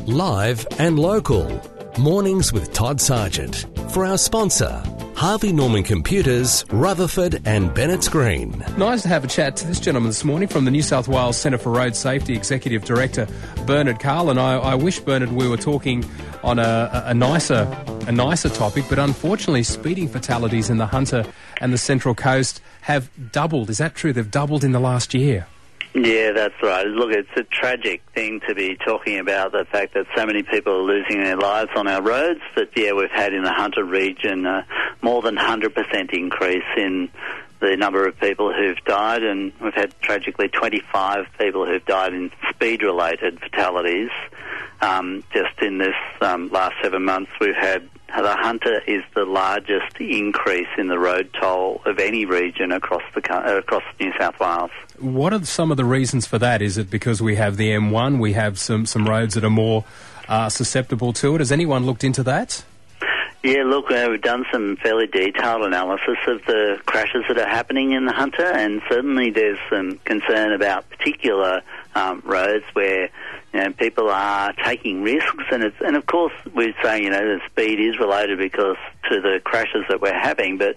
Live and local. Mornings with Todd Sargent. For our sponsor, Harvey Norman Computers, Rutherford and Bennett's Green. Nice to have a chat to this gentleman this morning from the New South Wales Centre for Road Safety Executive Director, Bernard Carlin. I wish, Bernard, we were talking on a nicer topic, but unfortunately speeding fatalities in the Hunter and the Central Coast have doubled. Is that true? They've doubled in the last year. Yeah, that's right. Look, it's a tragic thing to be talking about the fact that so many people are losing their lives on our roads. But yeah, we've had in the Hunter region more than 100% increase in the number of people who've died, and we've had tragically 25 people who've died in speed-related fatalities. Just in this last 7 months, we've had the Hunter is the largest increase in the road toll of any region across New South Wales. What are some of the reasons for that? Is it because we have the M1, we have some roads that are more susceptible to it? Has anyone looked into that? Yeah, look, we've done some fairly detailed analysis of the crashes that are happening in the Hunter, and certainly there's some concern about particular roads where people are taking risks, and of course we're saying the speed is related because to the crashes that we're having, but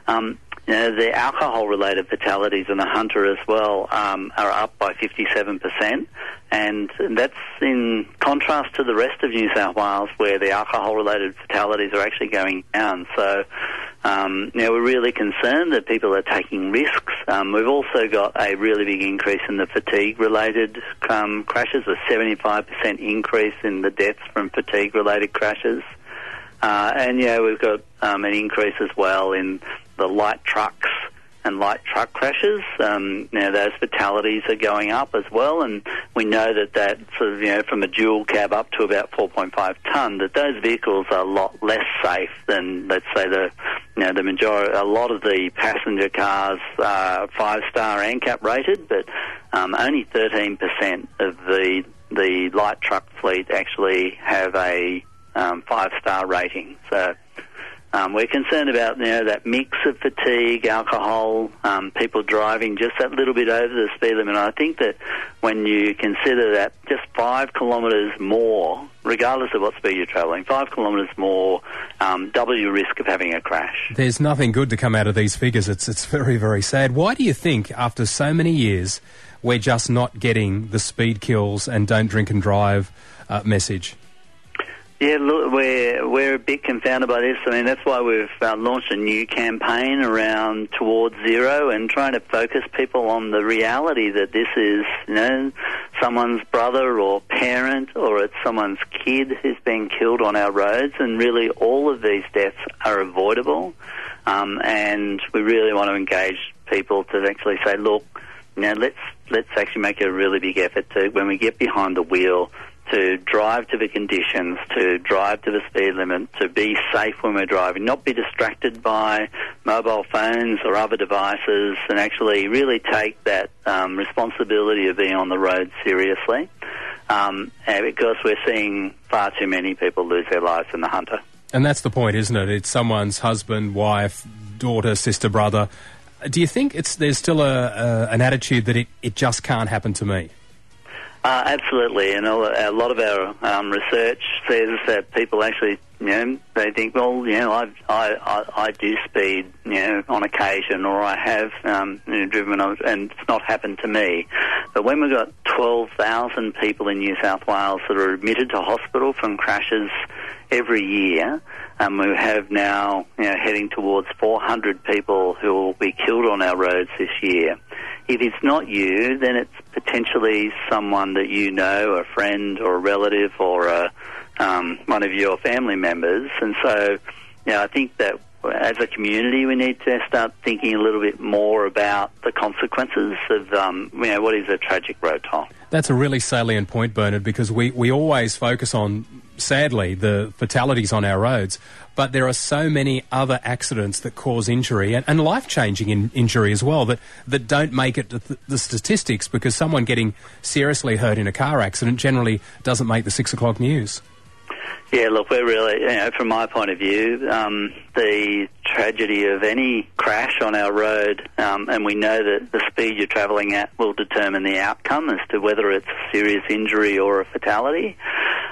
the alcohol-related fatalities in the Hunter as well are up by 57%, and that's in contrast to the rest of New South Wales where the alcohol-related fatalities are actually going down. So, we're really concerned that people are taking risks. We've also got a really big increase in the fatigue-related crashes, a 75% increase in the deaths from fatigue-related crashes. And we've got an increase as well in the light trucks and light truck crashes. Those fatalities are going up as well, and we know that sort of, from a dual cab up to about 4.5 tonne, that those vehicles are a lot less safe than, let's say, the majority. A lot of the passenger cars are 5-star ANCAP rated, but only 13% of the light truck fleet actually have a 5-star rating. So we're concerned about that mix of fatigue, alcohol, people driving just that little bit over the speed limit. And I think that when you consider that just 5 kilometres more, regardless of what speed you're travelling, 5 kilometres more, double your risk of having a crash. There's nothing good to come out of these figures. It's very, very sad. Why do you think, after so many years, we're just not getting the speed kills and don't drink and drive message? Yeah, look, we're a bit confounded by this. I mean, that's why we've launched a new campaign around Towards Zero and trying to focus people on the reality that this is, someone's brother or parent, or it's someone's kid who's been killed on our roads, and really all of these deaths are avoidable. And we really want to engage people to actually say, look, let's actually make a really big effort to, when we get behind the wheel, to drive to the conditions, to drive to the speed limit, to be safe when we're driving, not be distracted by mobile phones or other devices, and actually really take that responsibility of being on the road seriously, because we're seeing far too many people lose their lives in the Hunter. And that's the point, isn't it? It's someone's husband, wife, daughter, sister, brother. Do you think there's still an attitude that it just can't happen to me? Absolutely, and a lot of our research says that people actually, they think, well, I do speed, on occasion, or I have driven, and it's not happened to me. But when we've got 12,000 people in New South Wales that are admitted to hospital from crashes every year, and we have now heading towards 400 people who will be killed on our roads this year. If it's not you, then it's potentially someone that you know, a friend or a relative or one of your family members. And so, I think that as a community we need to start thinking a little bit more about the consequences of, what is a tragic road toll. That's a really salient point, Bernard, because we always focus on, sadly, the fatalities on our roads, but there are so many other accidents that cause injury and life-changing injury as well that don't make it the statistics, because someone getting seriously hurt in a car accident generally doesn't make the 6 o'clock news. Yeah, look, we're really, from my point of view, the tragedy of any crash on our road, and we know that the speed you're travelling at will determine the outcome as to whether it's a serious injury or a fatality.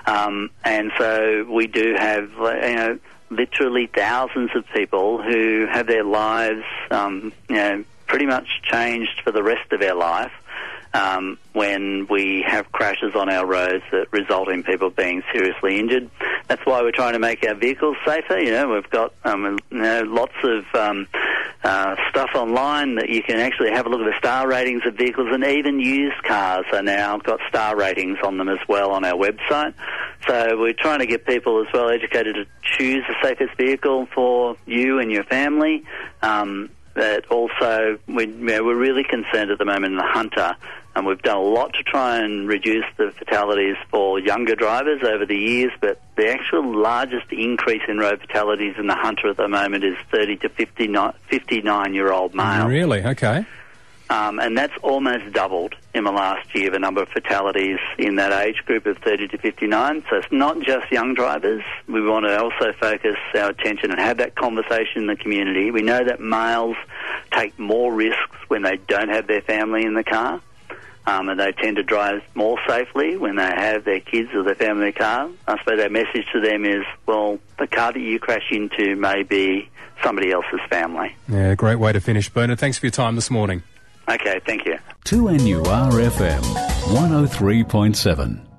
And so we do have, literally thousands of people who have their lives, pretty much changed for the rest of their life when we have crashes on our roads that result in people being seriously injured. That's why we're trying to make our vehicles safer. We've got lots of stuff online that you can actually have a look at the star ratings of vehicles, and even used cars are now got star ratings on them as well on our website. So we're trying to get people as well educated to choose the safest vehicle for you and your family. But also, we're really concerned at the moment in the Hunter, and we've done a lot to try and reduce the fatalities for younger drivers over the years, but the actual largest increase in road fatalities in the Hunter at the moment is 30 to 59-year-old males. Really? Okay. And that's almost doubled in the last year, the number of fatalities in that age group of 30 to 59. So it's not just young drivers. We want to also focus our attention and have that conversation in the community. We know that males take more risks when they don't have their family in the car, and they tend to drive more safely when they have their kids or their family in the car. I suppose our message to them is, well, the car that you crash into may be somebody else's family. Yeah, great way to finish. Bernard, thanks for your time this morning. Okay, thank you. 2NUR FM 103.7.